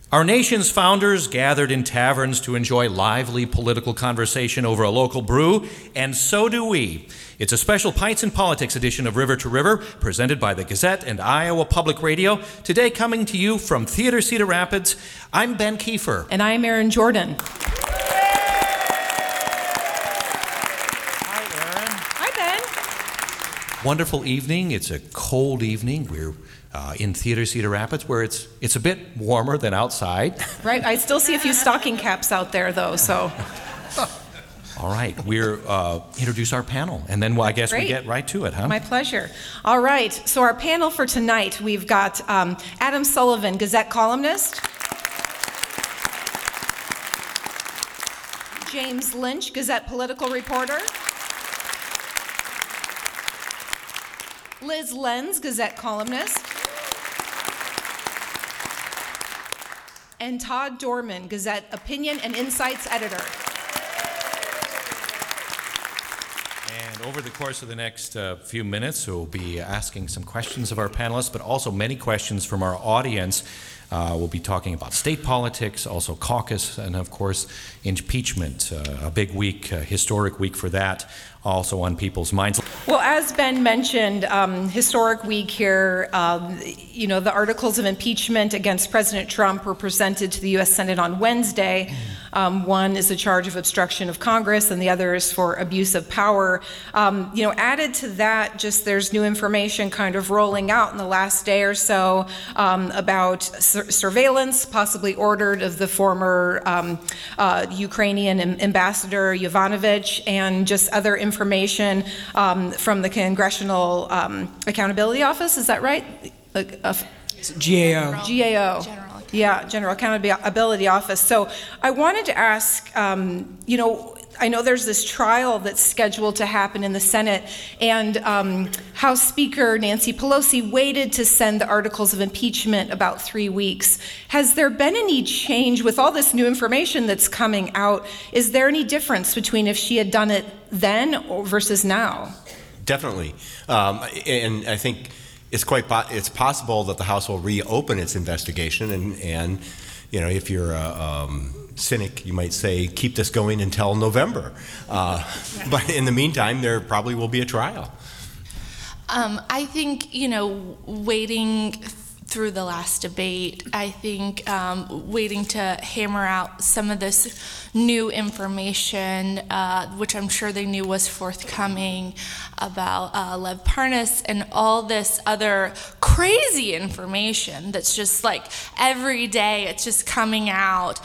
Our nation's founders gathered in taverns to enjoy lively political conversation over a local brew, and so do we. It's a special Pints and Politics edition of River to River, presented by the Gazette and Iowa Public Radio. Today, coming to you from Theater Cedar Rapids, I'm Ben Kiefer. And I'm Erin Jordan. Hi, Erin. Hi, Ben. Wonderful evening. It's a cold evening. We're in Theater Cedar Rapids, where it's a bit warmer than outside. Right. I still see a few stocking caps out there, though, so. All right. We're introduce our panel, and then I guess Great. we get right to it, huh? My pleasure. All right. So our panel for tonight, we've got Adam Sullivan, Gazette columnist. James Lynch, Gazette political reporter. Liz Lenz, Gazette columnist. And Todd Dorman, Gazette opinion and insights editor. And over the course of the next few minutes, we'll be asking some questions of our panelists, but also many questions from our audience. We'll be talking about state politics, also caucus, and of course, impeachment. A big week, historic week for that, also on people's minds. Well, as Ben mentioned, historic week here. The articles of impeachment against President Trump were presented to the U.S. Senate on Wednesday. One is a charge of obstruction of Congress, and the other is for abuse of power. Added to that, just there's new information kind of rolling out in the last day or so about surveillance, possibly ordered, of the former Ukrainian ambassador Yovanovitch, and just other information from the Congressional Accountability Office. Is that right? GAO. General Accountability Office. So I wanted to ask, I know there's this trial that's scheduled to happen in the Senate, and House Speaker Nancy Pelosi waited to send the articles of impeachment about 3 weeks. Has there been any change with all this new information that's coming out? Is there any difference between if she had done it then versus now? Definitely. And I think it's possible that the House will reopen its investigation, and if you're a cynic, you might say, keep this going until November. But in the meantime, there probably will be a trial. I think, waiting through the last debate, I think waiting to hammer out some of this new information, which I'm sure they knew was forthcoming, about Lev Parnas and all this other crazy information that's just like every day it's just coming out,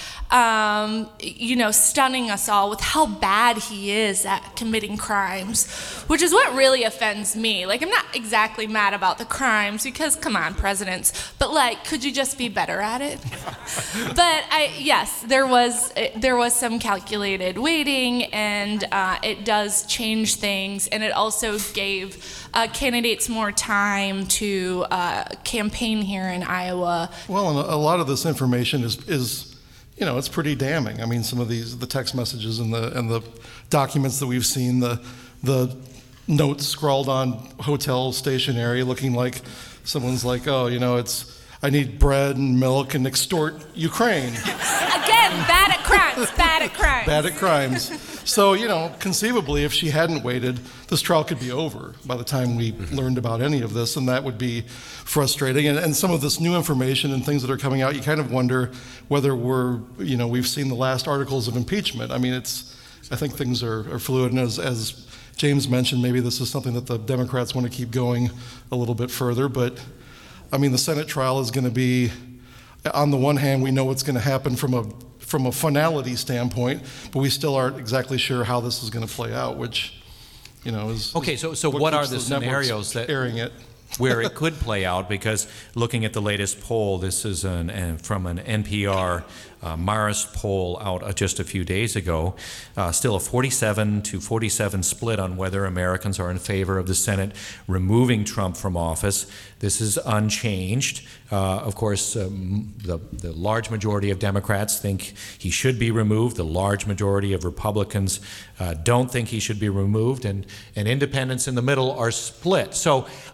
stunning us all with how bad he is at committing crimes, which is what really offends me. Like, I'm not exactly mad about the crimes because, come on, presidents, but could you just be better at it? But yes, there was some calculated waiting, and it does change things, and it also gave candidates more time to campaign here in Iowa. Well, and a lot of this information is it's pretty damning. I mean, some of the text messages and the documents that we've seen, the notes scrawled on hotel stationery, looking like someone's like, I need bread and milk and extort Ukraine. Again, bad at crimes. Bad at crimes. So, conceivably, if she hadn't waited, this trial could be over by the time we learned about any of this, and that would be frustrating. And some of this new information and things that are coming out, you kind of wonder whether we've seen the last articles of impeachment. I mean, I think things are fluid, and as James mentioned, maybe this is something that the Democrats want to keep going a little bit further, but I mean, the Senate trial is going to be, on the one hand, we know what's going to happen from a finality standpoint, but we still aren't exactly sure how this is going to play out, which, is okay. So what are the scenarios that airing it? where it could play out? Because looking at the latest poll, this is from an NPR Marist poll out just a few days ago, still a 47-47 split on whether Americans are in favor of the Senate removing Trump from office. This is unchanged. Of course, the large majority of Democrats think he should be removed. The large majority of Republicans don't think he should be removed, and independents in the middle are split. So I wonder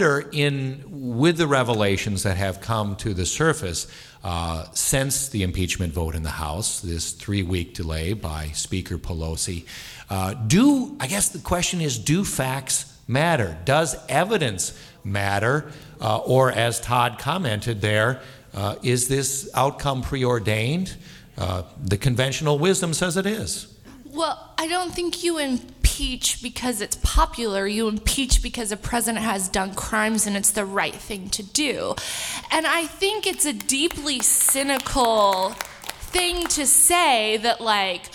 wonder, with the revelations that have come to the surface since the impeachment vote in the House, this 3-week delay by Speaker Pelosi, I guess the question is, do facts matter? Does evidence matter? Or as Todd commented there, is this outcome preordained? The conventional wisdom says it is. Well, I don't think you impeach because it's popular. You impeach because a president has done crimes and it's the right thing to do. And I think it's a deeply cynical thing to say that, like,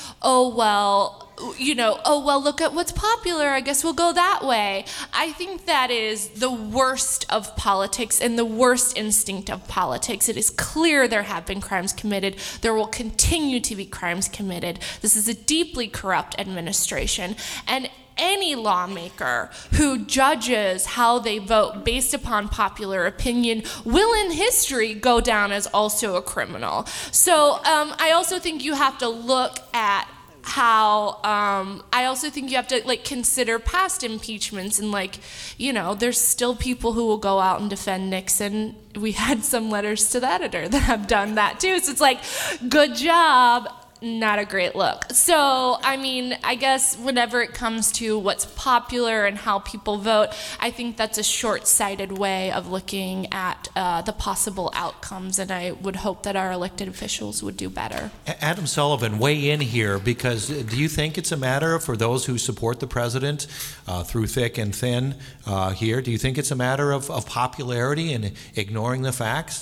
look at what's popular, I guess we'll go that way. I think that is the worst of politics and the worst instinct of politics. It is clear there have been crimes committed. There will continue to be crimes committed. This is a deeply corrupt administration. And any lawmaker who judges how they vote based upon popular opinion will in history go down as also a criminal. So I also think you have to look at how I also think you have to consider past impeachments, and there's still people who will go out and defend Nixon. We had some letters to the editor that have done that too. So it's good job, not a great look. So, I guess whenever it comes to what's popular and how people vote, I think that's a short-sighted way of looking at the possible outcomes, and I would hope that our elected officials would do better. Adam Sullivan, weigh in here, because do you think it's a matter for those who support the president through thick and thin here? Do you think it's a matter of popularity and ignoring the facts?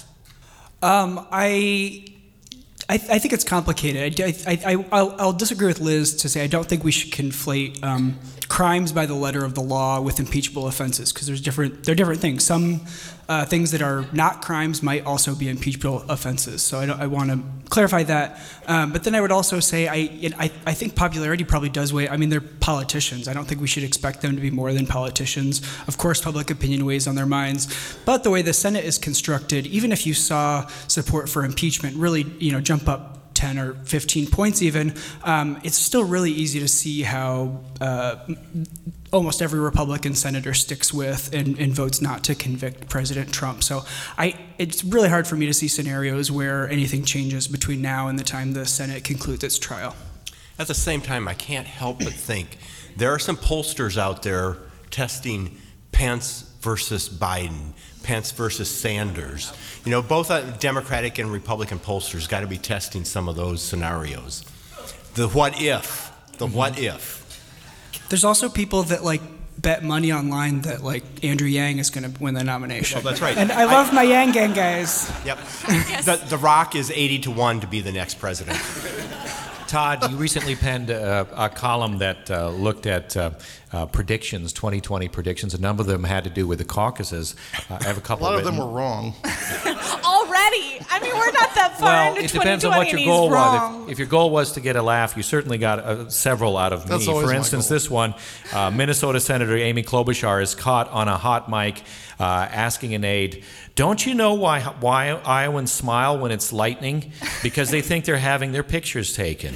I think it's complicated. I'll disagree with Liz to say I don't think we should conflate crimes by the letter of the law with impeachable offenses, because they're different things. Some things that are not crimes might also be impeachable offenses. So I want to clarify that. But then I would also say I think popularity probably does weigh. They're politicians. I don't think we should expect them to be more than politicians. Of course, public opinion weighs on their minds. But the way the Senate is constructed, even if you saw support for impeachment really, jump up 10 or 15 points even, it's still really easy to see how almost every Republican senator sticks with and votes not to convict President Trump. So it's really hard for me to see scenarios where anything changes between now and the time the Senate concludes its trial. At the same time, I can't help but think there are some pollsters out there testing Pence versus Biden, Pence versus Sanders. Both Democratic and Republican pollsters got to be testing some of those scenarios. The what if. There's also people that bet money online that Andrew Yang is going to win the nomination. Well, that's right. And I love my Yang gang guys. Yep. The Rock is 80-1 to be the next president. Todd, you recently penned a column that looked at predictions, 2020 predictions. A number of them had to do with the caucuses. I have a couple. A lot of them were wrong. Already? We're not that far into 2020. It depends on what your goal was. If your goal was to get a laugh, you certainly got several out of me. That's always For my instance, goal. this one, Minnesota Senator Amy Klobuchar is caught on a hot mic asking an aide, "Don't you know why Iowans smile when it's lightning? Because they think they're having their pictures taken."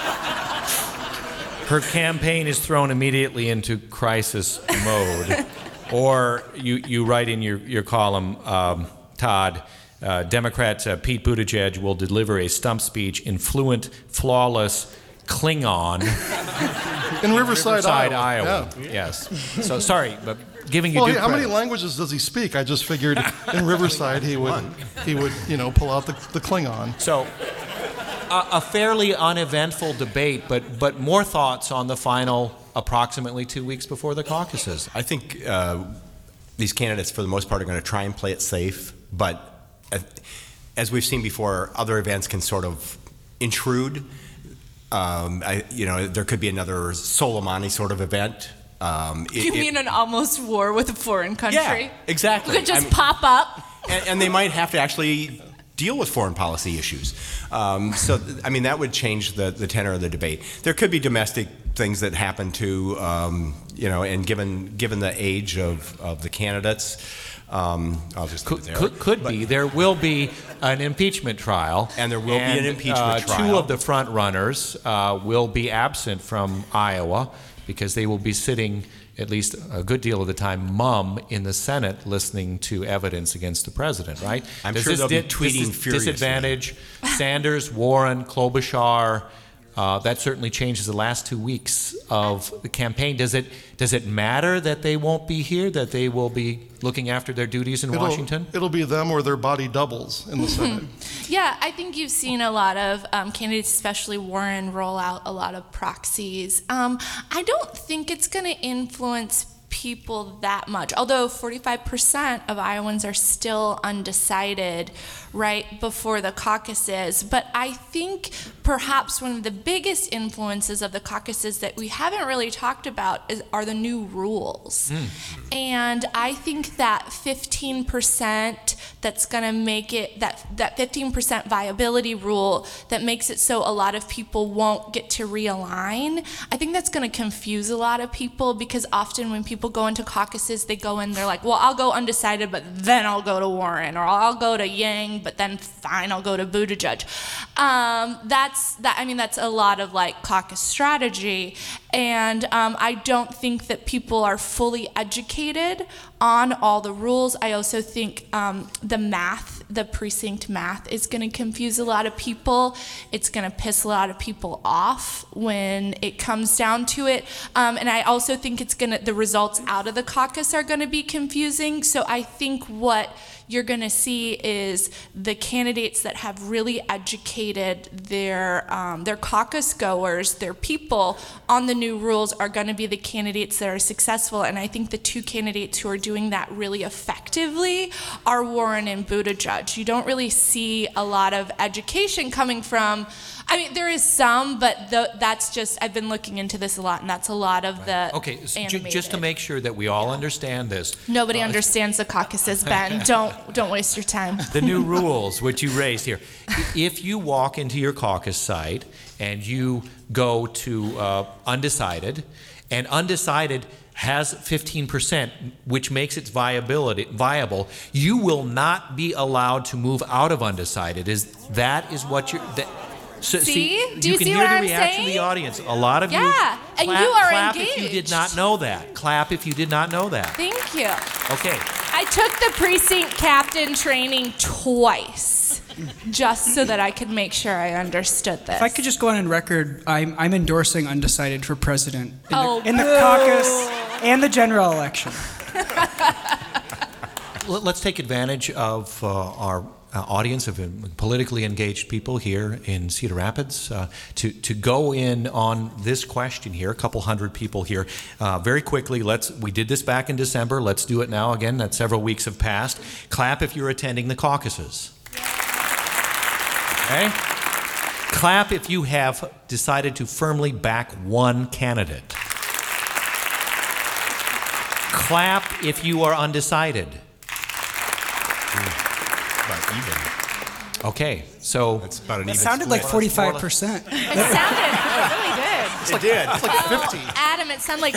Her campaign is thrown immediately into crisis mode. Or you write in your column, Todd, Democrat Pete Buttigieg will deliver a stump speech in fluent, flawless Klingon. In Riverside, Iowa. Yeah. Yes. So sorry, but giving you Well, due how many credit. languages does he speak? I just figured in Riverside he would pull out the Klingon. So a fairly uneventful debate, but more thoughts on the final approximately 2 weeks before the caucuses. I think these candidates, for the most part, are going to try and play it safe, but as we've seen before, other events can sort of intrude. There could be another Soleimani sort of event. You mean an almost war with a foreign country? Yeah, exactly. Could just pop up. And they might have to actually deal with foreign policy issues. That would change the tenor of the debate. There could be domestic things that happen too, and given the age of the candidates, I'll just leave it there. Could be. There will be an impeachment trial. And there will be an impeachment trial. Two of the front runners will be absent from Iowa because they will be sitting, at least a good deal of the time, mum in the Senate listening to evidence against the president, right? I'm sure they'll be tweeting furiously. Disadvantage Sanders, Warren, Klobuchar. That certainly changes the last 2 weeks of the campaign. Does it matter that they won't be here, that they will be looking after their duties in Washington? It'll be them or their body doubles in the Senate. Yeah, I think you've seen a lot of candidates, especially Warren, roll out a lot of proxies. I don't think it's going to influence people that much, although 45% of Iowans are still undecided right before the caucuses. But I think perhaps one of the biggest influences of the caucuses that we haven't really talked about are the new rules. And I think that 15% that's going to make it, that 15% viability rule that makes it so a lot of people won't get to realign, I think that's going to confuse a lot of people, because often when people go into caucuses, they go in, they're like, well, I'll go undecided, but then I'll go to Warren, or I'll go to Yang, but then fine, I'll go to Buttigieg. That's a lot of like caucus strategy, and I don't think that people are fully educated on all the rules. I also think the precinct math is going to confuse a lot of people. It's going to piss a lot of people off when it comes down to it. And I also think the results out of the caucus are going to be confusing. So I think what you're going to see is the candidates that have really educated their caucus goers, their people, on the new rules are going to be the candidates that are successful. And I think the two candidates who are doing that really effectively are Warren and Buttigieg. You don't really see a lot of education coming from, I mean, there is some, but that's just, I've been looking into this a lot, and that's a lot of the Okay, so animated. just to make sure that we all understand this. Nobody understands the caucuses, Ben. Don't waste your time. The new rules, which you raised here. If you walk into your caucus site and you go to undecided, and undecided has 15%, which makes its viable, you will not be allowed to move out of undecided. That is what you're... See? Do you can see hear what the I'm reaction saying? of the audience. A lot of you. Yeah, and you are clap engaged. if you did not know that. Clap if you did not know that. Thank you. Okay. I took the precinct captain training twice, just so that I could make sure I understood this. If I could just go on record, I'm endorsing undecided for president in the boo. caucus and the general election. Let's take advantage of our audience of politically engaged people here in Cedar Rapids to go in on this question here. A couple hundred people here. Very quickly, we did this back in December. Let's do it now again. That several weeks have passed. Clap if you're attending the caucuses. Okay? Clap if you have decided to firmly back one candidate. Clap if you are undecided. About even. Okay, so It's about an It even sounded like split. 45%. It sounded, it really did. It did. It's like 50. Adam, it sounded like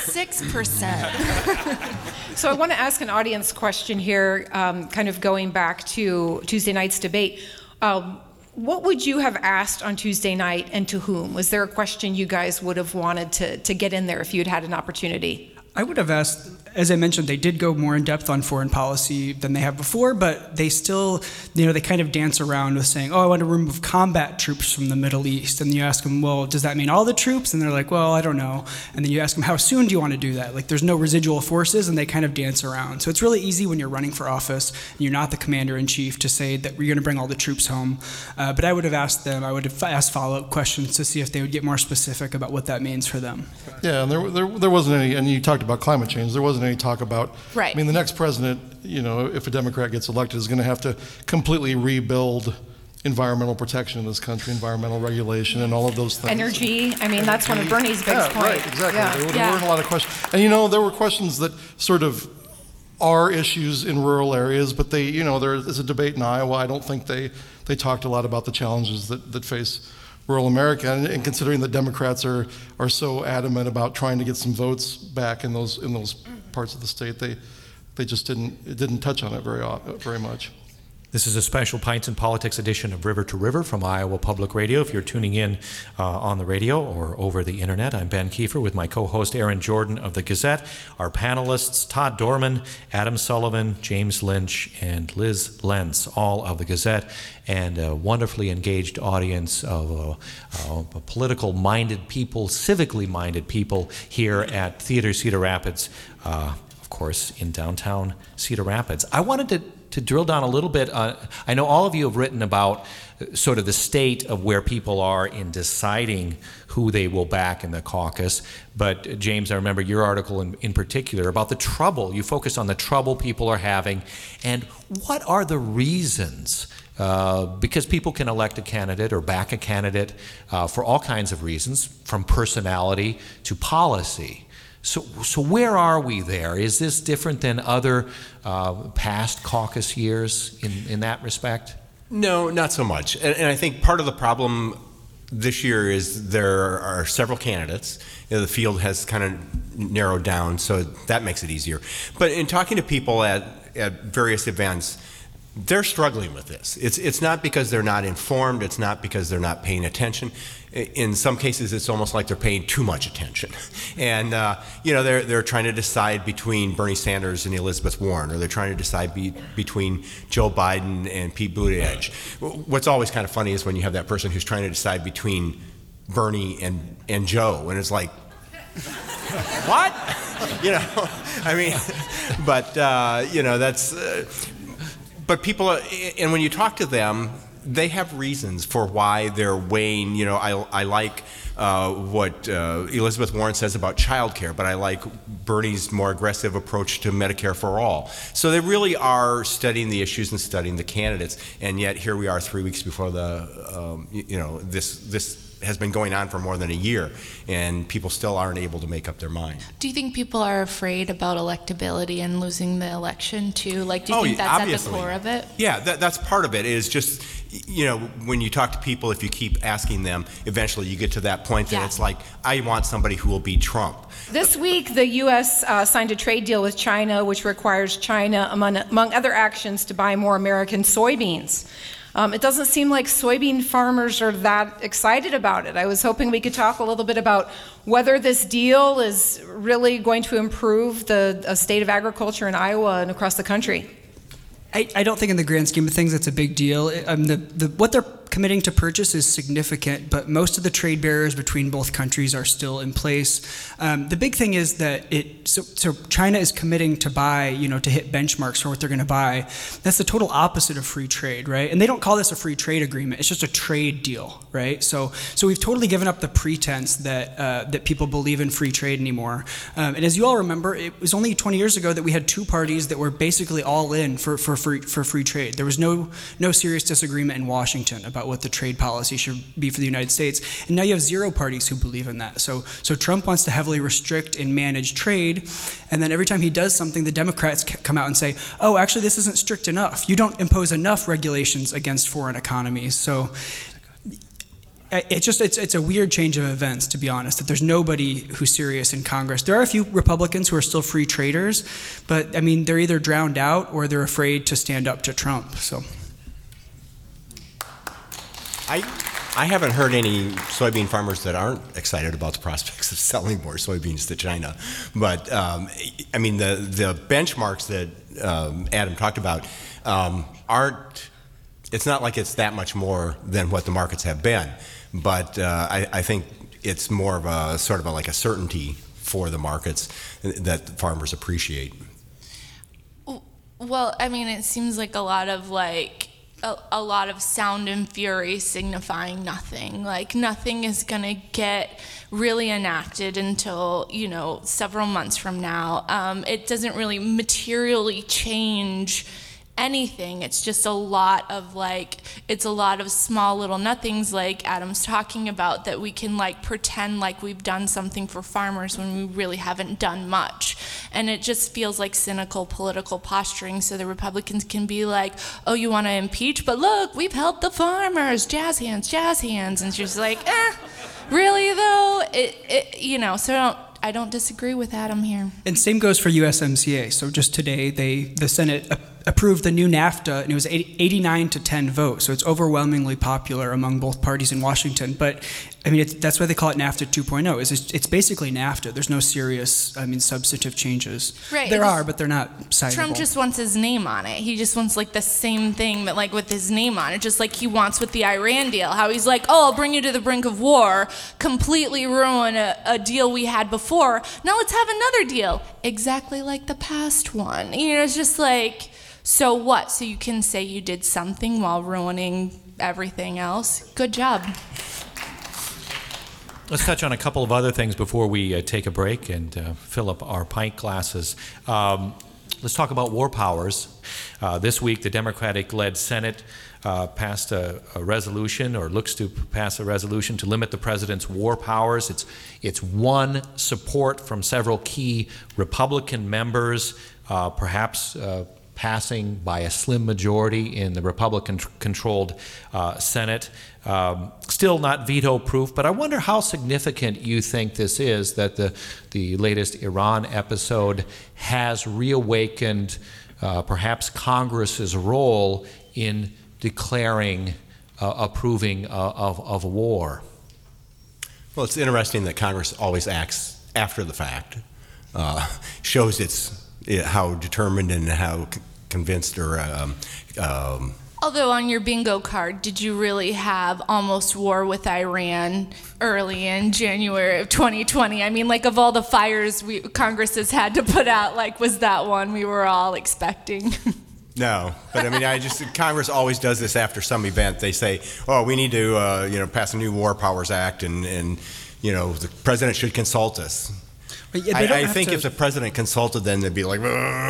46%. So I want to ask an audience question here, kind of going back to Tuesday night's debate. What would you have asked on Tuesday night, and to whom? Was there a question you guys would have wanted to get in there if you'd had an opportunity? I would have asked, as I mentioned, they did go more in depth on foreign policy than they have before, but they still, they kind of dance around with saying, I want to remove combat troops from the Middle East. And you ask them, well, does that mean all the troops? And they're like, well, I don't know. And then you ask them, how soon do you want to do that? Like, there's no residual forces, and they kind of dance around. So it's really easy when you're running for office and you're not the commander-in-chief to say that we're going to bring all the troops home. But I would have asked them, I would have asked follow-up questions to see if they would get more specific about what that means for them. Yeah, and there wasn't any, and you talked about climate change, there wasn't any talk about, Right. I mean, the next president, if a Democrat gets elected, is going to have to completely rebuild environmental protection in this country, environmental regulation, and all of those things. Energy, I mean, that's one of Bernie's big points. Right, exactly. Yeah. There weren't a lot of questions. And there were questions that sort of are issues in rural areas, but there is a debate in Iowa. I don't think they talked a lot about the challenges that face rural America, and considering that Democrats are so adamant about trying to get some votes back in those parts of the state, they They just didn't touch on it very much. This is a special Pints and Politics edition of River to River from Iowa Public Radio. If you're tuning in on the radio or over the internet, I'm Ben Kiefer with my co-host Aaron Jordan of the Gazette. Our panelists, Todd Dorman, Adam Sullivan, James Lynch, and Liz Lenz, all of the Gazette, and a wonderfully engaged audience of political-minded people, civically-minded people here at Theater Cedar Rapids, of course, in downtown Cedar Rapids. I wanted to drill down a little bit. I know all of you have written about sort of the state of where people are in deciding who they will back in the caucus. But James, I remember your article in particular about the trouble. You focus on the trouble people are having. And what are the reasons? Because people can elect a candidate or back a candidate for all kinds of reasons, from personality to policy. So where are we there? Is this different than other past caucus years in that respect? No, not so much. And I think part of the problem this year is there are several candidates. The field has kind of narrowed down, so that makes it easier. But in talking to people at various events, they're struggling with this. It's not because they're not informed. It's not because they're not paying attention. In some cases, it's almost like they're paying too much attention. And, they're trying to decide between Bernie Sanders and Elizabeth Warren, or they're trying to decide between Joe Biden and Pete Buttigieg. What's always kind of funny is when you have that person who's trying to decide between Bernie and Joe, and it's like, what? That's... But people, and when you talk to them, they have reasons for why they're weighing. I like what Elizabeth Warren says about childcare, but I like Bernie's more aggressive approach to Medicare for all. So they really are studying the issues and studying the candidates, and yet here we are 3 weeks before this has been going on for more than a year, and people still aren't able to make up their mind. Do you think people are afraid about electability and losing the election too? Do you think that's obviously at the core of it? Yeah, that's part of it. Is just, when you talk to people, if you keep asking them, eventually you get to that point that it's like, I want somebody who will beat Trump. This week, the U.S. signed a trade deal with China, which requires China, among other actions, to buy more American soybeans. It doesn't seem like soybean farmers are that excited about it. I was hoping we could talk a little bit about whether this deal is really going to improve the state of agriculture in Iowa and across the country. I don't think in the grand scheme of things it's a big deal. What they're committing to purchase is significant, but most of the trade barriers between both countries are still in place. The big thing is that so China is committing to buy, to hit benchmarks for what they're going to buy. That's the total opposite of free trade, right? And they don't call this a free trade agreement. It's just a trade deal, right? So we've totally given up the pretense that people believe in free trade anymore. And as you all remember, it was only 20 years ago that we had two parties that were basically all in for free trade. There was no serious disagreement in Washington about what the trade policy should be for the United States. And now you have zero parties who believe in that. So Trump wants to heavily restrict and manage trade, and then every time he does something, the Democrats come out and say, oh, actually, this isn't strict enough. You don't impose enough regulations against foreign economies. So it's a weird change of events, to be honest, that there's nobody who's serious in Congress. There are a few Republicans who are still free traders, but they're either drowned out or they're afraid to stand up to Trump. So I haven't heard any soybean farmers that aren't excited about the prospects of selling more soybeans to China. But the benchmarks that Adam talked about aren't. It's not like it's that much more than what the markets have been. But I think it's more of a sort of like a certainty for the markets that farmers appreciate. Well, it seems like a lot of sound and fury signifying nothing. Nothing is going to get really enacted until, several months from now. It doesn't really materially change anything. It's just a lot of small little nothings like Adam's talking about that we can pretend like we've done something for farmers when we really haven't done much. And it just feels like cynical political posturing so the Republicans can be like, oh, you want to impeach? But look, we've helped the farmers. Jazz hands, jazz hands. And she's like, really though? So I don't disagree with Adam here. And same goes for USMCA. So just today, the Senate approved the new NAFTA, and it was 89-10 vote. So it's overwhelmingly popular among both parties in Washington. But I mean, that's why they call it NAFTA 2.0. It's basically NAFTA. There's no serious, substantive changes. Right. There are, but they're not sizable. Trump just wants his name on it. He just wants like the same thing, but like with his name on it, just like he wants with the Iran deal. How he's like, oh, I'll bring you to the brink of war, completely ruin a deal we had before. Now let's have another deal, exactly like the past one. It's just like, so what? So you can say you did something while ruining everything else? Good job. Let's touch on a couple of other things before we take a break and fill up our pint glasses. Let's talk about war powers. This week, the Democratic-led Senate passed a resolution, or looks to pass a resolution, to limit the president's war powers. It's won support from several key Republican members, perhaps passing by a slim majority in the Republican-controlled Senate. Still not veto-proof, but I wonder how significant you think this is, that the latest Iran episode has reawakened perhaps Congress's role in declaring, approving of war. Well, it's interesting that Congress always acts after the fact. Shows how determined and how convinced or Although on your bingo card, did you really have almost war with Iran early in January of 2020? I mean, like, of all the fires Congress has had to put out, like, was that one we were all expecting? No, but I mean, Congress always does this after some event. They say, oh, we need to, pass a new War Powers Act, and the president should consult us. But yeah, I think if the president consulted them, they'd be like,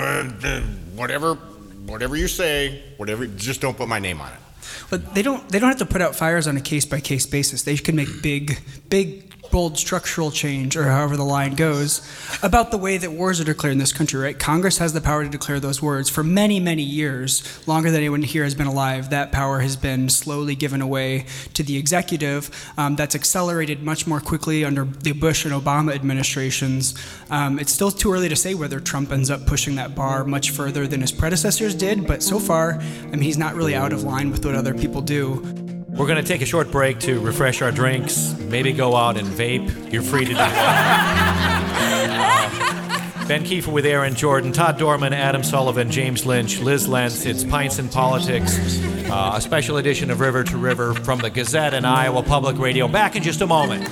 whatever you say, just don't put my name on it. But they don't have to put out fires on a case-by-case basis. They can make big, bold structural change, or however the line goes, about the way that wars are declared in this country, right? Congress has the power to declare those wars for many, many years, longer than anyone here has been alive. That power has been slowly given away to the executive. That's accelerated much more quickly under the Bush and Obama administrations. It's still too early to say whether Trump ends up pushing that bar much further than his predecessors did, but so far, he's not really out of line with what other people do. We're going to take a short break to refresh our drinks, maybe go out and vape. You're free to do that. Ben Kiefer with Aaron Jordan, Todd Dorman, Adam Sullivan, James Lynch, Liz Lentz. It's Pints and Politics, a special edition of River to River from the Gazette and Iowa Public Radio. Back in just a moment.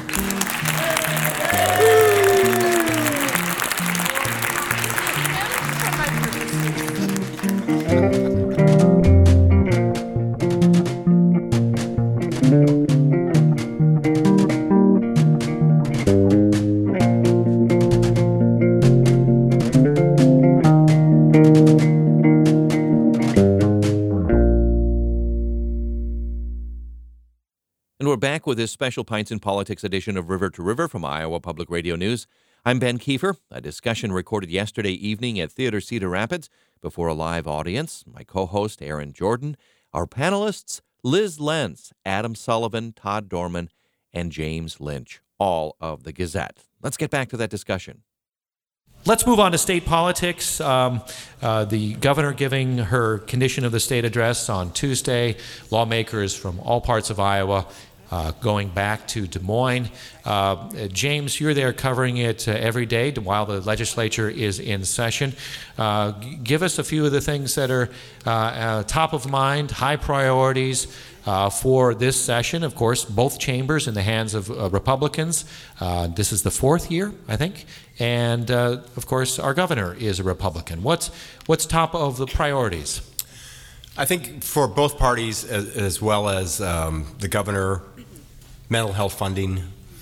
And we're back with this special Pints and Politics edition of River to River from Iowa Public Radio News. I'm Ben Kiefer. A discussion recorded yesterday evening at Theater Cedar Rapids before a live audience. My co-host, Aaron Jordan. Our panelists, Liz Lentz, Adam Sullivan, Todd Dorman, and James Lynch, all of the Gazette. Let's get back to that discussion. Let's move on to state politics. The governor giving her condition of the state address on Tuesday. Lawmakers from all parts of Iowa going back to Des Moines. James, you're there covering it every day while the legislature is in session. Give us a few of the things that are top of mind, high priorities for this session. Of course, both chambers in the hands of Republicans. This is the fourth year, I think. And, of course, our governor is a Republican. What's top of the priorities? I think for both parties, as well as the governor, mental health funding.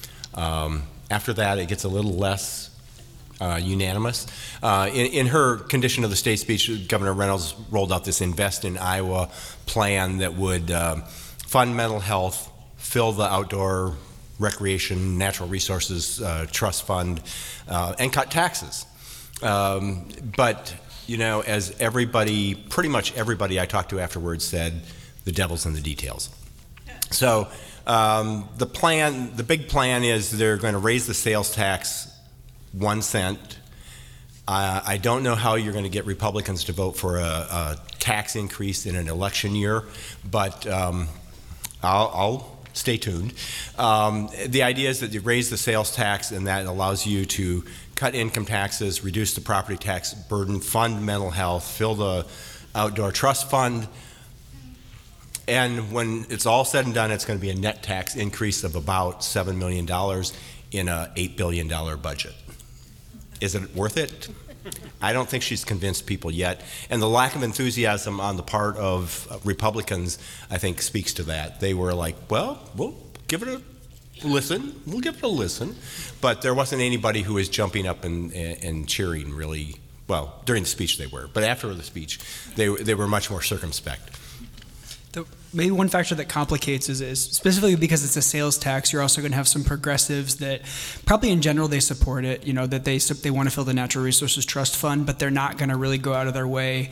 After that, it gets a little less unanimous. In her condition of the state speech, Governor Reynolds rolled out this Invest in Iowa plan that would fund mental health, fill the outdoor recreation, natural resources trust fund, and cut taxes. But as pretty much everybody I talked to afterwards said, the devil's in the details. So the big plan is they're going to raise the sales tax 1 cent. I don't know how you're going to get Republicans to vote for a tax increase in an election year, but I'll stay tuned. The idea is that you raise the sales tax, and that allows you to cut income taxes, reduce the property tax burden, fund mental health, fill the outdoor trust fund. And when it's all said and done, it's going to be a net tax increase of about $7 million in a $8 billion budget. Is it worth it? I don't think she's convinced people yet. And the lack of enthusiasm on the part of Republicans, I think, speaks to that. They were like, well, we'll give it a listen. We'll give it a listen. But there wasn't anybody who was jumping up and cheering really. Well, during the speech they were. But after the speech, they were much more circumspect. Maybe one factor that complicates is specifically because it's a sales tax, you're also going to have some progressives that probably in general they support it, that they want to fill the Natural Resources Trust Fund, but they're not going to really go out of their way,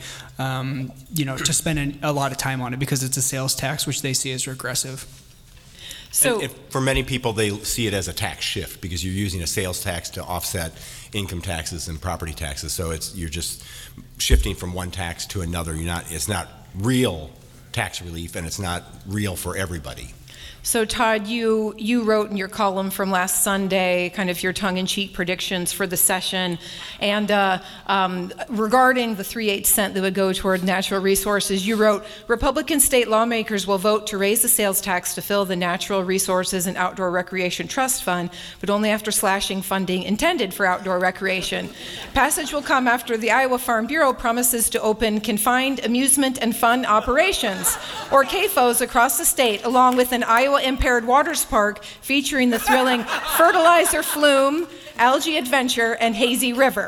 to spend a lot of time on it because it's a sales tax, which they see as regressive. So and for many people, they see it as a tax shift because you're using a sales tax to offset income taxes and property taxes. So you're just shifting from one tax to another. It's not real tax relief, and it's not real for everybody. So Todd, you wrote in your column from last Sunday kind of your tongue-in-cheek predictions for the session, and regarding the 3/8 cent that would go toward natural resources, you wrote, Republican state lawmakers will vote to raise the sales tax to fill the Natural Resources and Outdoor Recreation Trust Fund, but only after slashing funding intended for outdoor recreation. Passage will come after the Iowa Farm Bureau promises to open confined amusement and fun operations, or CAFOs, across the state, along with an Iowa Impaired Waters Park featuring the thrilling Fertilizer Flume, Algae Adventure, and Hazy River.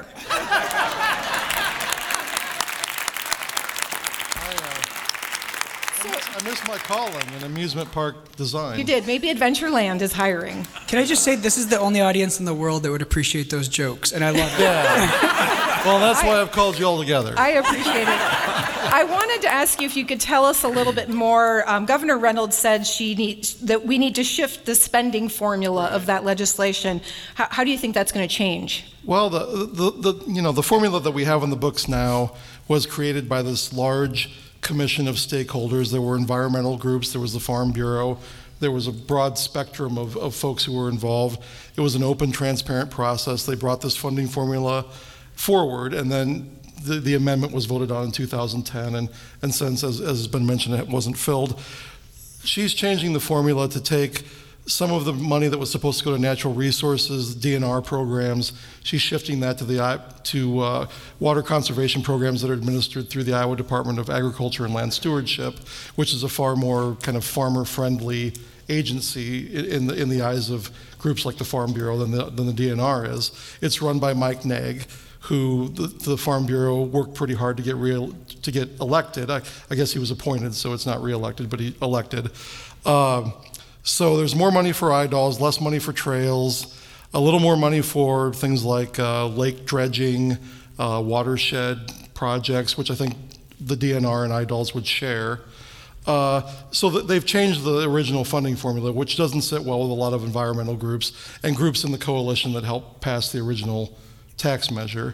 I missed my calling in amusement park design. You did. Maybe Adventureland is hiring. Can I just say this is the only audience in the world that would appreciate those jokes, and I love it. Yeah. Well, that's why I've called you all together. I appreciate it. I wanted to ask you if you could tell us a little bit more. Governor Reynolds said that we need to shift the spending formula of that legislation. How do you think that's going to change? Well, the formula that we have in the books now was created by this large commission of stakeholders. There were environmental groups, there was the Farm Bureau, there was a broad spectrum of folks who were involved. It was an open, transparent process. They brought this funding formula forward, and then the amendment was voted on in 2010, and since, as has been mentioned, it wasn't filled. She's changing the formula to take some of the money that was supposed to go to natural resources, DNR programs. She's shifting that to water conservation programs that are administered through the Iowa Department of Agriculture and Land Stewardship, which is a far more kind of farmer-friendly agency in the eyes of groups like the Farm Bureau than the DNR is. It's run by Mike Naig, who the Farm Bureau worked pretty hard to get elected. I guess he was appointed, so it's not reelected, but he elected. So there's more money for IDOLs, less money for trails, a little more money for things like lake dredging, watershed projects, which I think the DNR and IDOLs would share. So they've changed the original funding formula, which doesn't sit well with a lot of environmental groups and groups in the coalition that helped pass the original tax measure.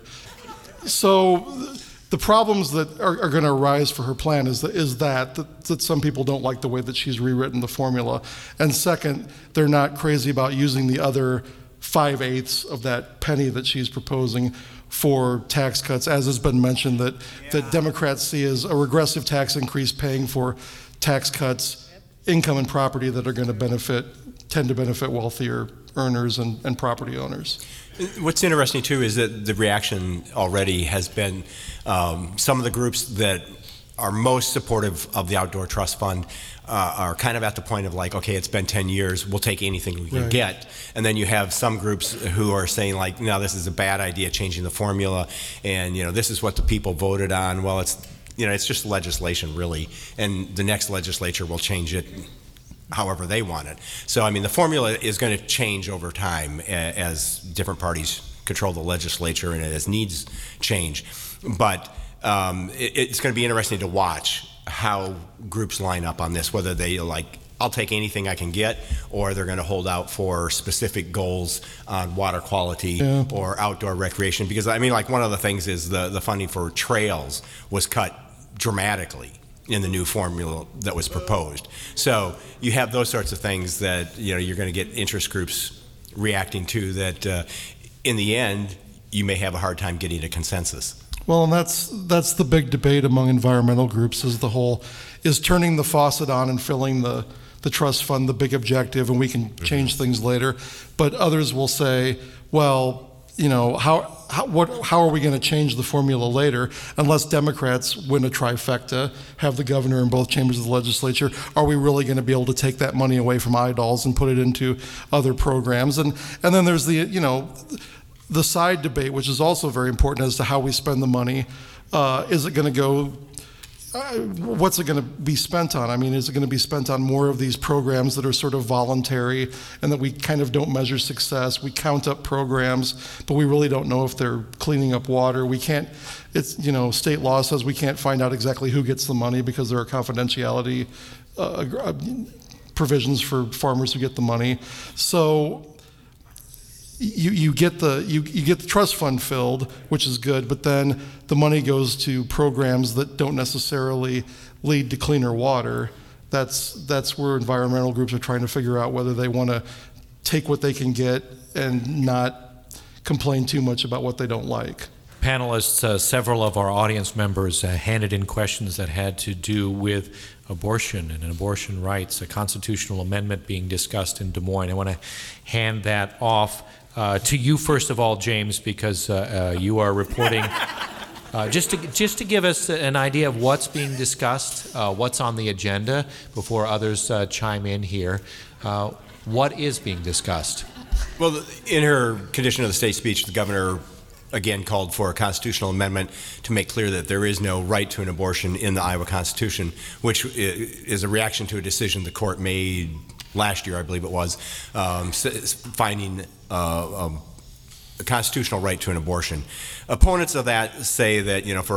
So the problems that are going to arise for her plan is that some people don't like the way that she's rewritten the formula. And second, they're not crazy about using the other 5/8 of that penny that she's proposing for tax cuts, as has been mentioned, that Democrats see as a regressive tax increase paying for tax cuts, income and property that are going to tend to benefit wealthier earners and property owners. What's interesting, too, is that the reaction already has been some of the groups that are most supportive of the Outdoor Trust Fund are kind of at the point of like, okay, it's been 10 years, we'll take anything we can get. And then you have some groups who are saying like, no, this is a bad idea, changing the formula, and this is what the people voted on. Well, it's just legislation, really, and the next legislature will change it however they want it. So, I mean, the formula is going to change over time as different parties control the legislature and as needs change. But it's going to be interesting to watch how groups line up on this, whether they I'll take anything I can get, or they're going to hold out for specific goals on water quality or outdoor recreation. Because, I mean, like one of the things is the funding for trails was cut dramatically in the new formula that was proposed. So you have those sorts of things that, you know, you're going to get interest groups reacting to that in the end, you may have a hard time getting a consensus. Well, and that's the big debate among environmental groups is turning the faucet on and filling the trust fund the big objective, and we can change things later. But others will say, well, you know, how are we going to change the formula later unless Democrats win a trifecta, have the governor in both chambers of the legislature? Are we really going to be able to take that money away from idols and put it into other programs? And then there's the side debate, which is also very important as to how we spend the money. Is it going to go? What's it going to be spent on? I mean, is it going to be spent on more of these programs that are sort of voluntary and that we kind of don't measure success? We count up programs, but we really don't know if they're cleaning up water. We can't, state law says we can't find out exactly who gets the money because there are confidentiality provisions for farmers who get the money. So you get the trust fund filled, which is good, but then the money goes to programs that don't necessarily lead to cleaner water. That's where environmental groups are trying to figure out whether they want to take what they can get and not complain too much about what they don't like. Panelists, several of our audience members handed in questions that had to do with abortion and abortion rights, a constitutional amendment being discussed in Des Moines. I want to hand that off to you first of all, James, because you are reporting. Just to give us an idea of what's being discussed, what's on the agenda, before others chime in here. What is being discussed? Well, in her condition of the state speech, the governor again called for a constitutional amendment to make clear that there is no right to an abortion in the Iowa Constitution, which is a reaction to a decision the court made last year, I believe it was, finding a constitutional right to an abortion. Opponents of that say that, for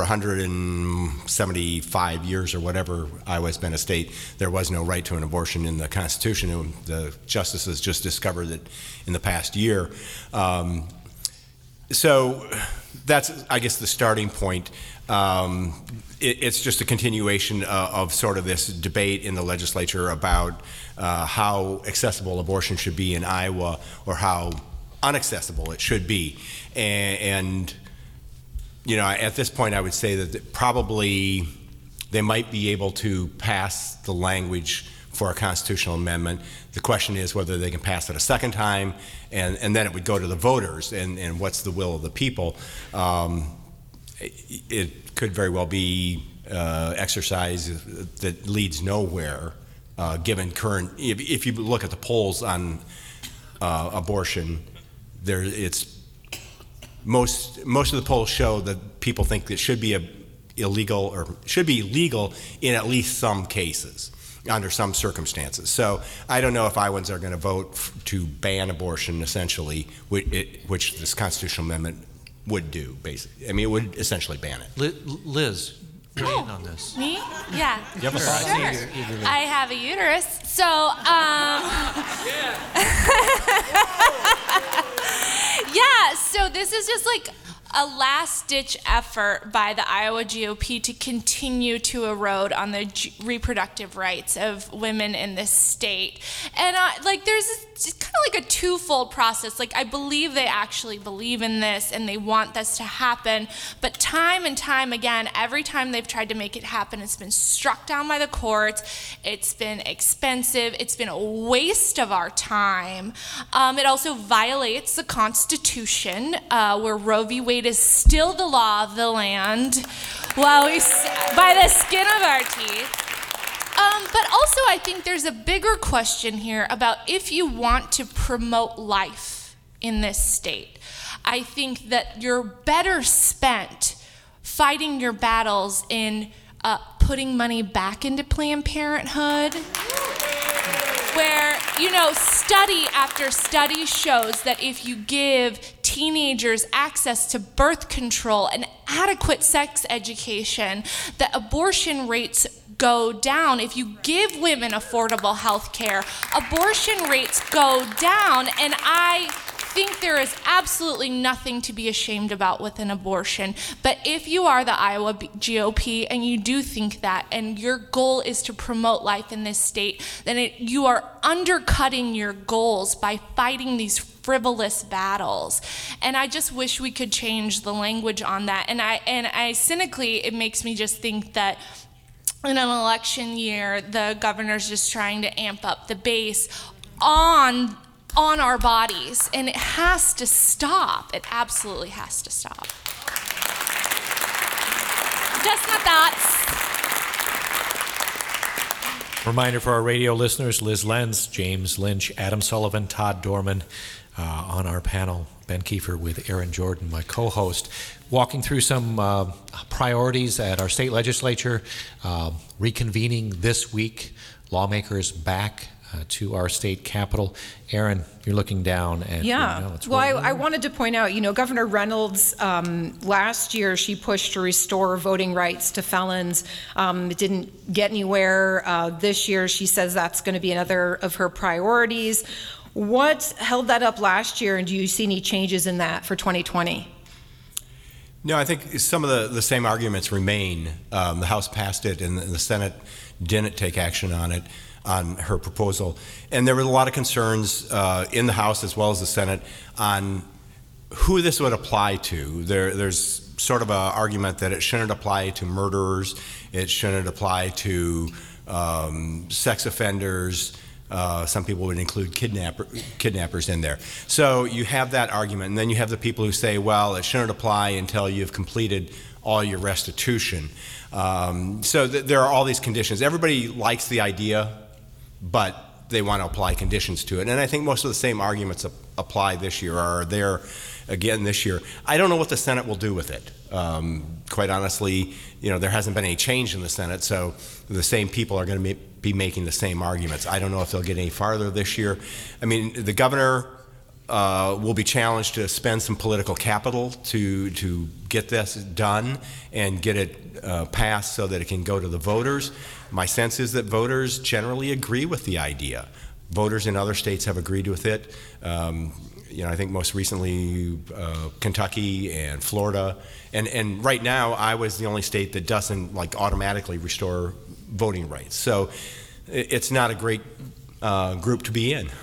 175 years or whatever Iowa's been a state, there was no right to an abortion in the Constitution, and the justices just discovered it in the past year. So that's, I guess, the starting point. It's just a continuation of sort of this debate in the legislature about how accessible abortion should be in Iowa or how unaccessible it should be. And at this point, I would say that probably they might be able to pass the language for a constitutional amendment. The question is whether they can pass it a second time, and then it would go to the voters, and what's the will of the people. It could very well be exercise that leads nowhere, given current. If you look at the polls on abortion, most of the polls show that people think it should be illegal or should be legal in at least some cases, under some circumstances. So I don't know if Iowans are going to vote to ban abortion, essentially, which this constitutional amendment would do, basically. I mean, it would essentially ban it. Liz, weigh in on this. Me? Yeah. You have a Sure. thought? I have a uterus. So, yeah, so this is just like a last-ditch effort by the Iowa GOP to continue to erode on the reproductive rights of women in this state. And there's kind of like a twofold process. Like, I believe they actually believe in this and they want this to happen, but time and time again, every time they've tried to make it happen, it's been struck down by the courts. It's been expensive. It's been a waste of our time. It also violates the Constitution, where Roe v. Wade is still the law of the land, while by the skin of our teeth. But also, I think there's a bigger question here about if you want to promote life in this state. I think that you're better spent fighting your battles in putting money back into Planned Parenthood, where, study after study shows that if you give teenagers access to birth control and adequate sex education, that abortion rates go down. If you give women affordable health care, abortion rates go down, and I think there is absolutely nothing to be ashamed about with an abortion. But if you are the Iowa GOP and you do think that, and your goal is to promote life in this state, then you are undercutting your goals by fighting these frivolous battles. And I just wish we could change the language on that. And I cynically, it makes me just think that in an election year, the governor's just trying to amp up the base on our bodies, and it has to stop. It absolutely has to stop. Just my thoughts. Reminder for our radio listeners, Liz Lenz, James Lynch, Adam Sullivan, Todd Dorman on our panel. Ben Kiefer with Aaron Jordan, my co-host, walking through some priorities at our state legislature, reconvening this week, lawmakers back to our state capitol. Aaron, you're looking down and I wanted to point out, Governor Reynolds last year, she pushed to restore voting rights to felons. It didn't get anywhere. This year she says that's going to be another of her priorities. What held that up last year, and do you see any changes in that for 2020? No, I think some of the same arguments remain. The House passed it and the Senate didn't take action on it, on her proposal. And there were a lot of concerns in the House as well as the Senate on who this would apply to. There's sort of an argument that it shouldn't apply to murderers, it shouldn't apply to sex offenders. Some people would include kidnappers in there. So you have that argument, and then you have the people who say, well, it shouldn't apply until you've completed all your restitution. So there are all these conditions. Everybody likes the idea, but they want to apply conditions to it. And I think most of the same arguments apply this year, or are there again this year. I don't know what the Senate will do with it. Quite honestly, there hasn't been any change in the Senate, so the same people are going to be making the same arguments. I don't know if they'll get any farther this year. I mean, the governor will be challenged to spend some political capital to get this done and get it passed so that it can go to the voters. My sense is that voters generally agree with the idea. Voters in other states have agreed with it. I think most recently Kentucky and Florida. And right now, Iowa's the only state that doesn't automatically restore voting rights. So it's not a great group to be in.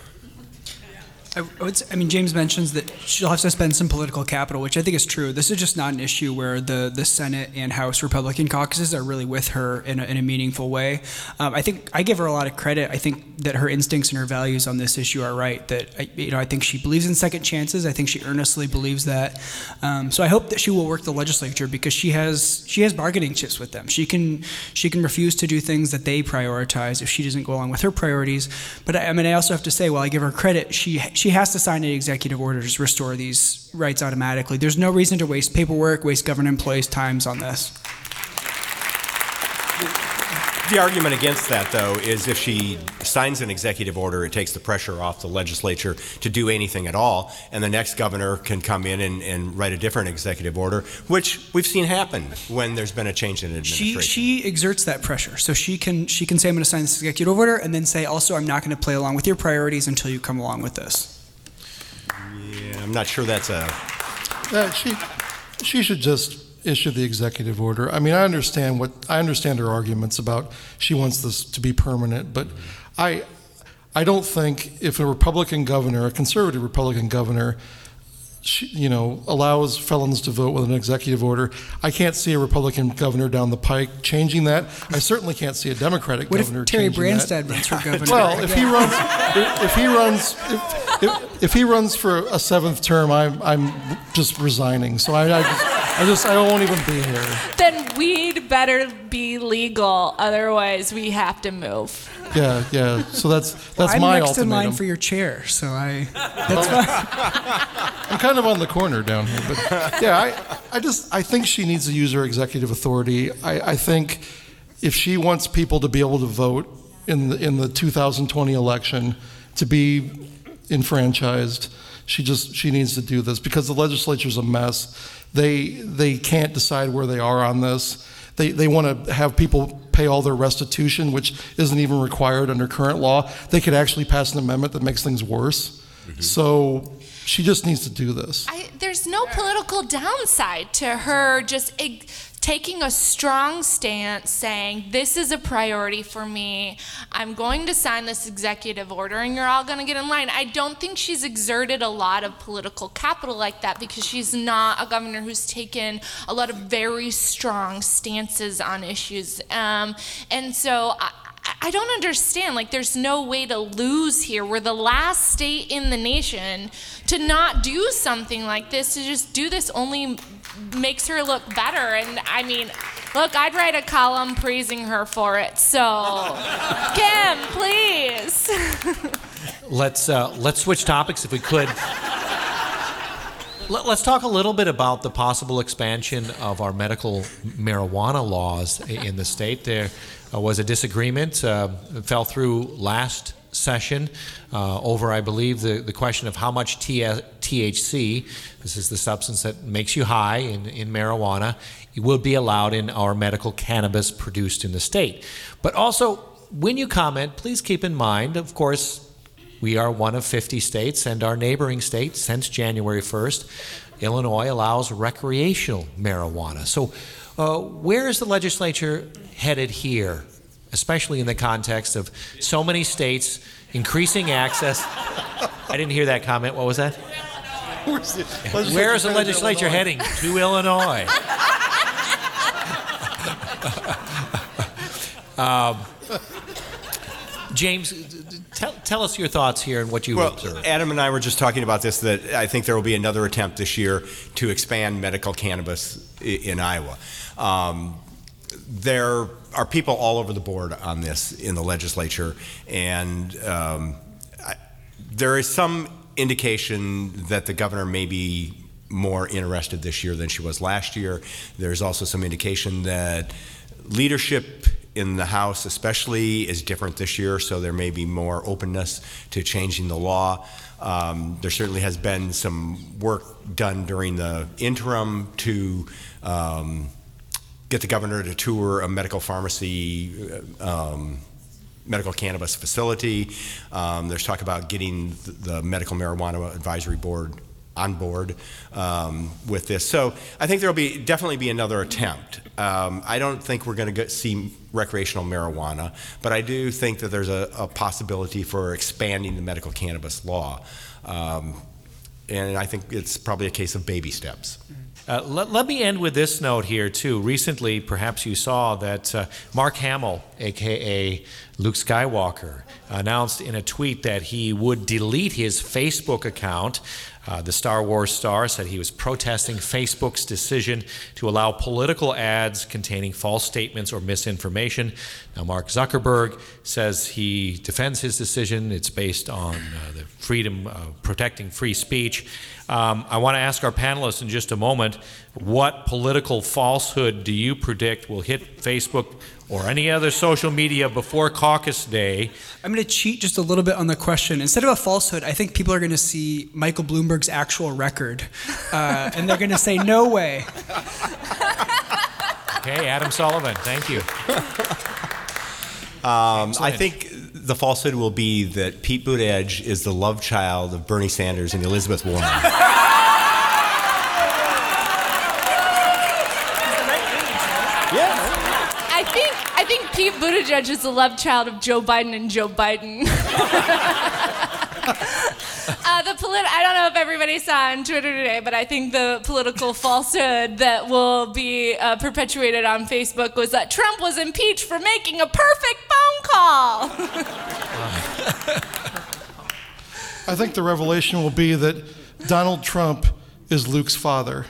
James mentions that she'll have to spend some political capital, which I think is true. This is just not an issue where the Senate and House Republican caucuses are really with her in a meaningful way. I think I give her a lot of credit. I think that her instincts and her values on this issue are right. That I think she believes in second chances. I think she earnestly believes that. So I hope that she will work the legislature because she has bargaining chips with them. She can refuse to do things that they prioritize if she doesn't go along with her priorities. But I also have to say, while I give her credit, she has to sign an executive order to restore these rights automatically. There's no reason to waste paperwork, waste government employees' times on this. The argument against that, though, is if she signs an executive order, it takes the pressure off the legislature to do anything at all, and the next governor can come in and write a different executive order, which we've seen happen when there's been a change in administration. She exerts that pressure. So she can say, I'm going to sign this executive order, and then say, also, I'm not going to play along with your priorities until you come along with this. Yeah, I'm not sure that's a... She should just issue the executive order. I mean, I understand her arguments about she wants this to be permanent, but I don't think if a Republican governor, a conservative Republican governor, allows felons to vote with an executive order, I can't see a Republican governor down the pike changing that. I certainly can't see a Democratic governor changing that. What if Terry Branstad runs for governor? Well, if he runs for a seventh term, I'm just resigning. So I won't even be here. Then we'd better be legal, otherwise we have to move. Yeah. So that's I'm my next ultimatum. in line for your chair, so that's fine. I'm kind of on the corner down here, but yeah, I think she needs to use her executive authority. I think if she wants people to be able to vote in the 2020 election, to be enfranchised, she needs to do this because the legislature's a mess. They can't decide where they are on this. they want to have people pay all their restitution, which isn't even required under current law. They could actually pass an amendment that makes things worse. So she just needs to do this. There's no political downside to her just taking a strong stance saying, this is a priority for me. I'm going to sign this executive order and you're all going to get in line. I don't think she's exerted a lot of political capital like that because she's not a governor who's taken a lot of very strong stances on issues. And so I don't understand. Like, there's no way to lose here. We're the last state in the nation to not do something like this. To just do this only makes her look better. And I mean, look, I'd write a column praising her for it. So, Kim, please. Let's switch topics if we could. Let's talk a little bit about the possible expansion of our medical marijuana laws in the state. There was a disagreement, fell through last session over, I believe, the question of how much THC, this is the substance that makes you high in marijuana, will be allowed in our medical cannabis produced in the state. But also, when you comment, please keep in mind, of course, we are one of 50 states, and our neighboring state, since January 1st, Illinois allows recreational marijuana. So where is the legislature headed here, especially in the context of so many states increasing access? I didn't hear that comment. What was that? Where is the legislature heading? To Illinois. James, tell us your thoughts here and what you observed. Adam and I were just talking about this, that I think there will be another attempt this year to expand medical cannabis in Iowa. There are people all over the board on this in the legislature, and there is some indication that the governor may be more interested this year than she was last year. There's also some indication that leadership in the House especially is different this year, so there may be more openness to changing the law. There certainly has been some work done during the interim to get the governor to tour a medical pharmacy, medical cannabis facility. There's talk about getting the Medical Marijuana Advisory Board on board with this. So I think there will definitely be another attempt. I don't think we're going to see recreational marijuana, but I do think that there's a possibility for expanding the medical cannabis law. And I think it's probably a case of baby steps. Let me end with this note here, too. Recently, perhaps you saw that Mark Hamill, a.k.a. Luke Skywalker, announced in a tweet that he would delete his Facebook account. The Star Wars star said he was protesting Facebook's decision to allow political ads containing false statements or misinformation. Now, Mark Zuckerberg says he defends his decision. It's based on the freedom of protecting free speech. I want to ask our panelists in just a moment, what political falsehood do you predict will hit Facebook or any other social media before caucus day? I'm going to cheat just a little bit on the question. Instead of a falsehood, I think people are going to see Michael Bloomberg's actual record, and they're going to say, no way. Okay, Adam Sullivan, thank you. I think the falsehood will be that Pete Buttigieg is the love child of Bernie Sanders and Elizabeth Warren. I think Pete Buttigieg is the love child of Joe Biden and Joe Biden. I don't know if everybody saw on Twitter today, but I think the political falsehood that will be perpetuated on Facebook was that Trump was impeached for making a perfect phone call. I think the revelation will be that Donald Trump is Luke's father.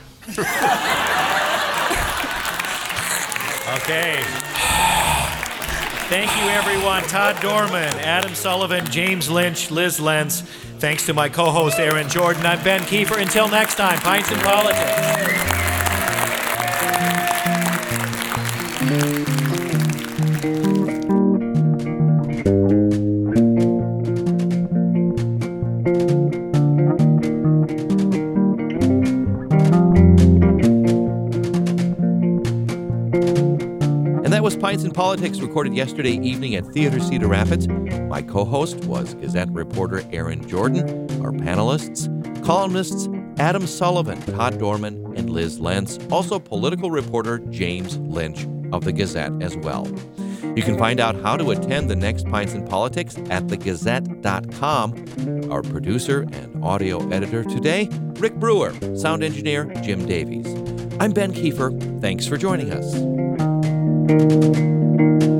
Okay. Thank you, everyone. Todd Dorman, Adam Sullivan, James Lynch, Liz Lenz. Thanks to my co-host, Aaron Jordan. I'm Ben Kiefer. Until next time, Pints and Politics. Pints in Politics recorded yesterday evening at Theater Cedar Rapids. My co-host was Gazette reporter Aaron Jordan. Our panelists, columnists Adam Sullivan, Todd Dorman, and Liz Lentz. Also political reporter James Lynch of the Gazette as well. You can find out how to attend the next Pints in Politics at thegazette.com. Our producer and audio editor today, Rick Brewer. Sound engineer, Jim Davies. I'm Ben Kiefer. Thanks for joining us.